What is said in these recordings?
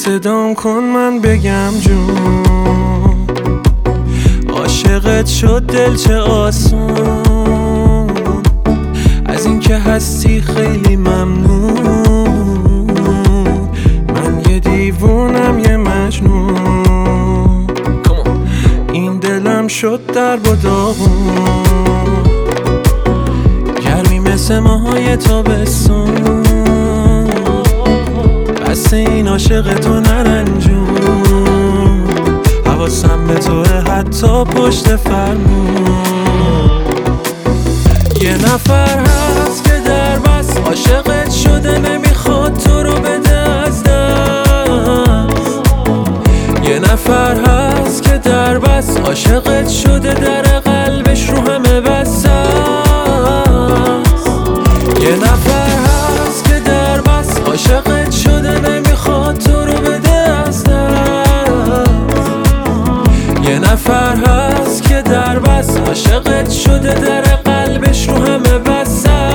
صدام کن من بگم جون، عاشقت شد دل چه آسون، از این که هستی خیلی ممنون، من یه دیوونم یه مجنون، این دلم شد در و داغون، گرمی مثل ماهای تابستون، بس این عاشق تو نرنجون، حواسم به توه حتی پشت فرمون. یه نفر هست که در بس عاشقت شده، نمیخواد تو رو بده از دست. یه نفر هست که در بس عاشقت شده، در قلبش رو همه بس است. یه نفر هست که در بس عاشقت شده، نمیخواد تو رو بده از دست. یه نفر هست که در بس عاشقت شده، در قلبش رو همه بس است.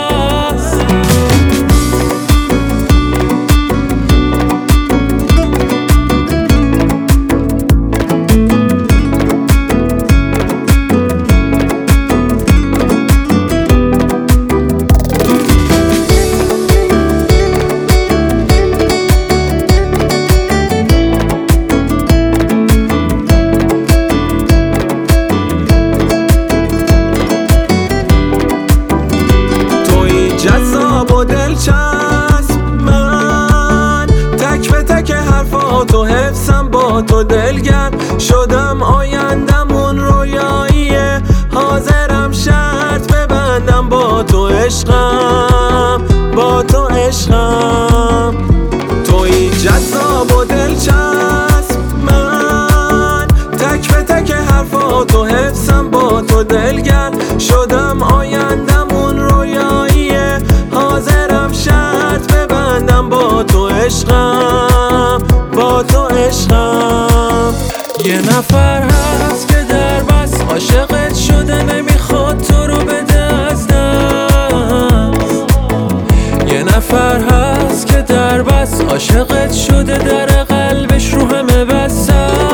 جذاب و دلچسب، من تک به تک حرفاتو حفظم، با تو دلگرم شدم، آیندمون رویاییه، حاضرم شرط ببندم، با تو عشقم، با تو عشقم. توی جذاب و دلچسب، من تک به تک حرفاتو حفظم، با تو دلگرم شدم، آیندمون رویاییه، حاضرم شرط ببندم، با تو عشقم، با تو عشقم. یه نفر هست که در بس عاشقت شده، نمیخواد تو رو بده از دست. یه نفر هست که در بس عاشقت شده، در قلبش رو همه بس است.